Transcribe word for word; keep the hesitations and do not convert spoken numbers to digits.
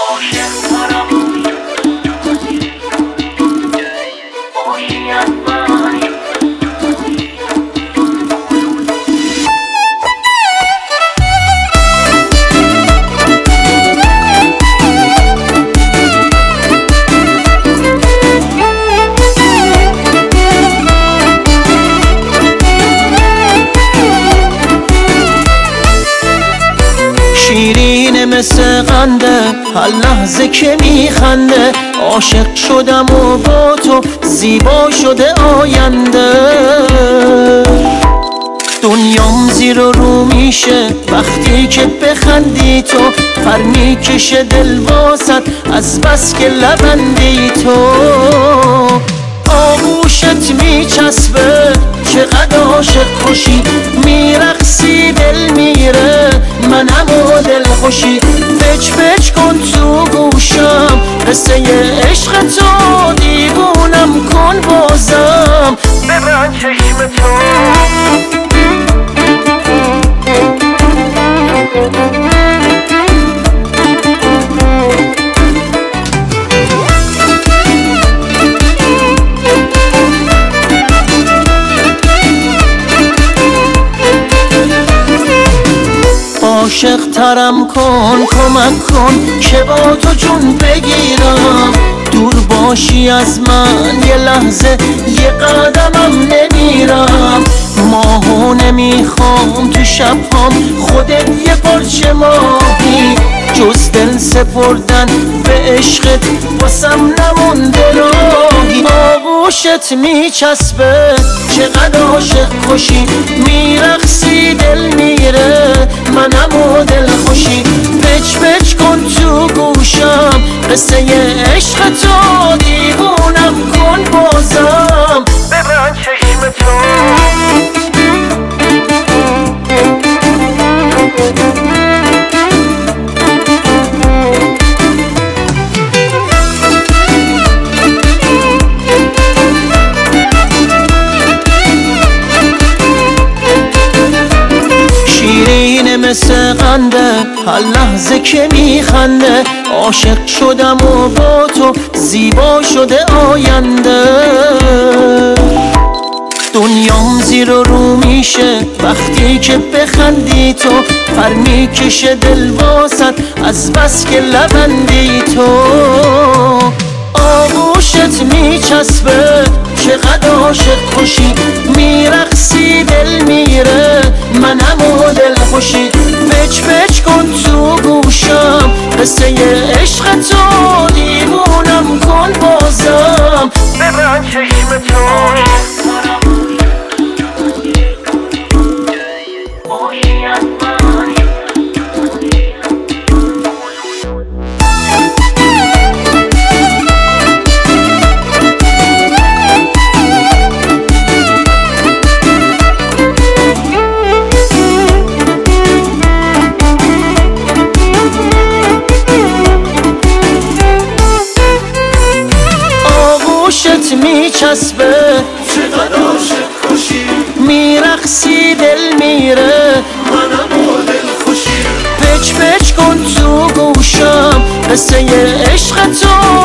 شیرین مثل قنده هر لحظه که میخنده، عاشق شدم و با تو زیبا شده آینده. دنیام زیر و رو میشه وقتی که بخندی تو، پر میکشه دل واسط از بس که لبندی تو. آغوشت میچسبه چقدر عاشق خوشی، میرقصی دل میره منم و دل خوشی. پچ پچ کن تو گوشم قصه عشق تو، دیوونم کن بازم ببند چشم تو. عاشق ترم کن کمک کن که با تو جون بگیرم، دور باشی از من یه لحظه یه قدمم نمیرم. ماهو نمیخوام تو شبهام خودت یه پارچه ماهی، جز دل سپردن به عشقت واسم نمونده راهی. آغوشت میچسبه چقدر عاشق خوشی، میرقصی دل میره منم و دل خوشی. پچ پچ کن تو گوشم قصه عشق تو، دیوونم کن بازم ببند چشم تو. مثل قنده هر لحظه که میخنده، عاشق شدم و با تو زیبا شده آینده. دنیام زیر و رو میشه وقتی که بخندی تو، پر میکشه دل واسط از بس که لبندی تو. آغوشت میچسبه چقدر عاشق خوشی، میرقصی دل میره منم و دل خوشی. پچ پچ کن تو گوشم قصه عشق تو، دیوونم کن بازم ببند چشم تو. آغوشت میچسبه چقدر عاشق خوشی، میرقصی دل میره منم و دل خوشی. پچ پچ کن تو گوشم قصه عشق تو،